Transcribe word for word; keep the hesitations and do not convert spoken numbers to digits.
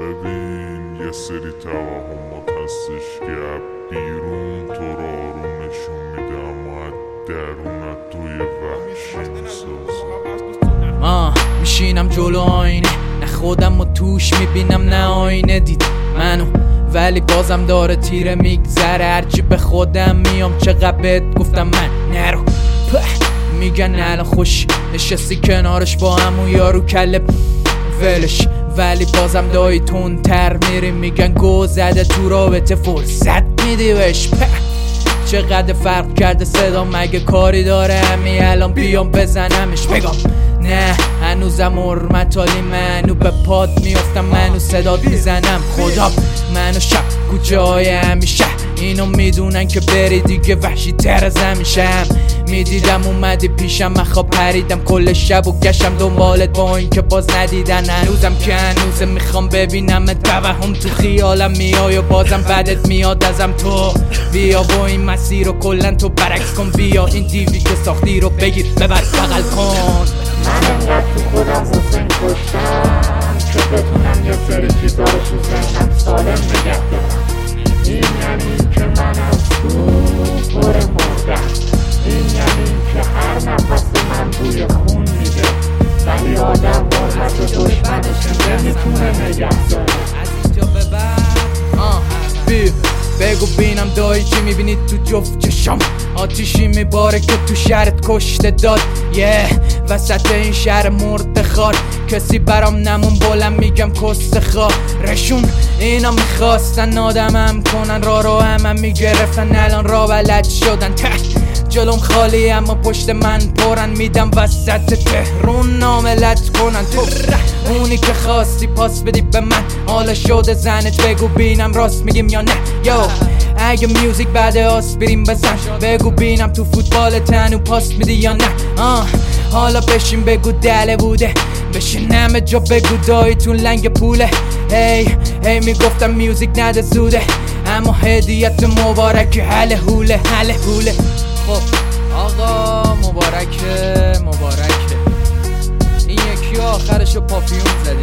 ببین یه سری توهمات هستش که بیرون تو را رو نشون میده اما درونت توی وحشی میسازه. آه میشینم جلو آینه، نه خودم و توش میبینم نه آینه دید منو، ولی بازم داره تیره میگذره. هرچی به خودم میام چقدر بهت گفتم من نرو، میگن الان خوش نشستی کنارش با همون یارو کله ولش، ولی بازم دایی تون تر میری. میگن گو زده تو رابطه فرصت میدی بهش، چقدر فرق کرده صدا مگه کاری داره همین الان بیام بزنمش بگم نه هنوزم حرمتالی منو به پاد میافتم منو صدات میزنم خدا منو شب کوچه های همیشه اینو میدونن که بری دیگه وحشی تر از همیشم. میدیدم اومدی پیشم من خواب پریدم کل شب و گشتم دنبالت با این که باز ندیدن هنوزم که هنوزم میخوام ببینم توهم تو خیالم میای و بازم بدت میاد ازم تو. بیا با این مسیر رو کلن تو برعکس کن، بیا این دیوی که ساختی رو بگیر ببر بغل کن. من انقدر تو خودم حسین کشتم که بتونم یه سری چیزا رو تو ذهنم سالم نگه دارم. این یعنی که من از تو پر مردم، این یعنی که هر نفس من بوی خون میده، ولی آدم با حد دشمنش نمیتونه نگه داره. از اینجا به بعد آه بی بگو بینم دایی چی میبینی تو جفت چشم، آتیشی میباره که تو شهرت کشته داد یه yeah. وسط این شهر مرد خار کسی برام نمون بلند میگم کست خارشون. اینا میخواستن آدمم کنن را رو همم میگرفتن الان را بلد شدن تک جلوم خالی اما پشت من پرن میدم وسط تهرون ناملت کنن تو اونی که خواستی پاس بدی به من حالا شده زنت بگو بینم راست میگیم یا نه یو اگه میوزیک بعد آسپرین بزن بگو بینم تو فوتبال تنو پاس میدی یا نه آه حالا بشین بگو دله بوده بشین همه جا بگو دایتون لنگ پوله هی هی میگفتم میوزیک نده زوده اما هدیت مبارک هله هوله هله هوله. خب آقا مبارکه مبارکه این یکی آخرشو پاپیون زدی